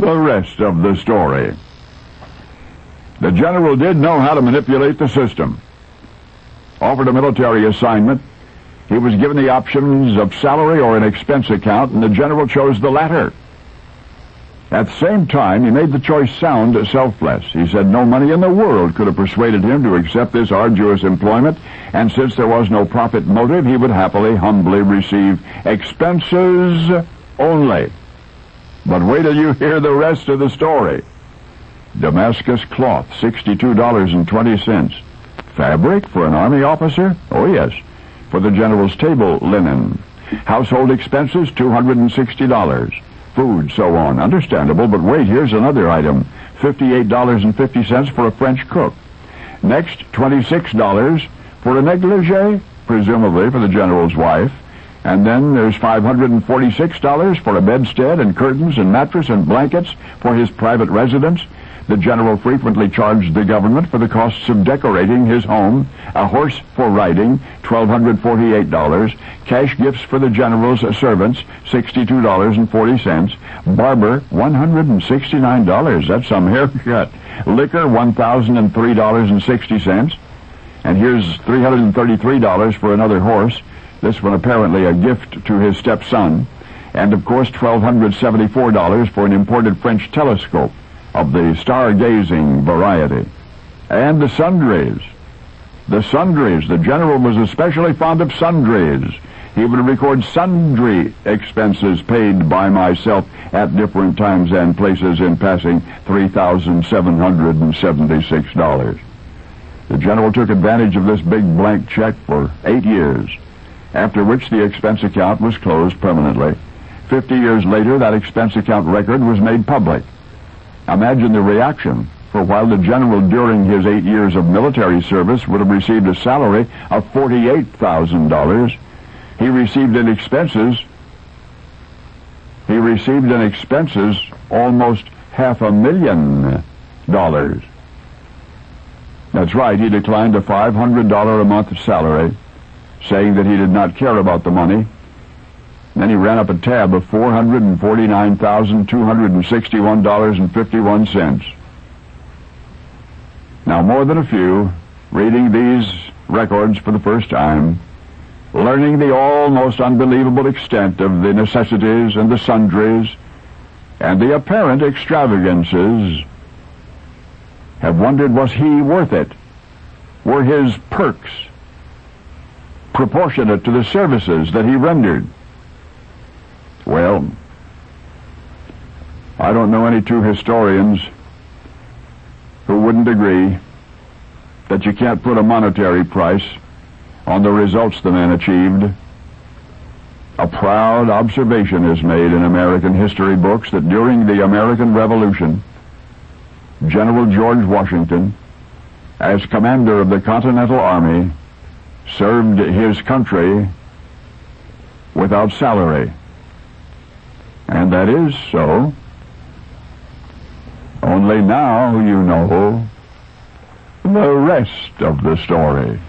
The rest of the story. The general did know how to manipulate the system. Offered a military assignment. He was given the options of salary or an expense account, and the general chose the latter. At the same time, he made the choice sound selfless. He said no money in the world could have persuaded him to accept this arduous employment, and since there was no profit motive, he would happily, humbly receive expenses only. But wait till you hear the rest of the story. Damascus cloth, $62.20. Fabric for an army officer? Oh, yes. For the general's table linen. Household expenses, $260. Food, so on. Understandable, but wait, here's another item. $58.50 for a French cook. Next, $26 for a negligee, presumably for the general's wife. And then there's $546 for a bedstead and curtains and mattress and blankets for his private residence. The general frequently charged the government for the costs of decorating his home, a horse for riding, $1,248, cash gifts for the general's servants, $62.40, barber, $169, that's some haircut, liquor, $1,003.60, and here's $333 for another horse, this one apparently a gift to his stepson, and of course $1,274 for an imported French telescope of the stargazing variety. And the sundries. The sundries. The general was especially fond of sundries. He would record sundry expenses paid by myself at different times and places, in passing $3,776. The general took advantage of this big blank check for 8 years, after which the expense account was closed permanently. 50 years later, that expense account record was made public. Imagine the reaction, for while the general during his 8 years of military service would have received a salary of $48,000, he received in expenses almost $500,000. That's right, he declined a $500 a month salary, saying that he did not care about the money. Then he ran up a tab of $449,261.51. Now, more than a few, reading these records for the first time, learning the almost unbelievable extent of the necessities and the sundries and the apparent extravagances, have wondered, was he worth it? Were his perks proportionate to the services that he rendered? Well, I don't know any two historians who wouldn't agree that you can't put a monetary price on the results the man achieved. A proud observation is made in American history books that during the American Revolution, General George Washington, as commander of the Continental Army, served his country without salary. And that is so. Only now you know the rest of the story.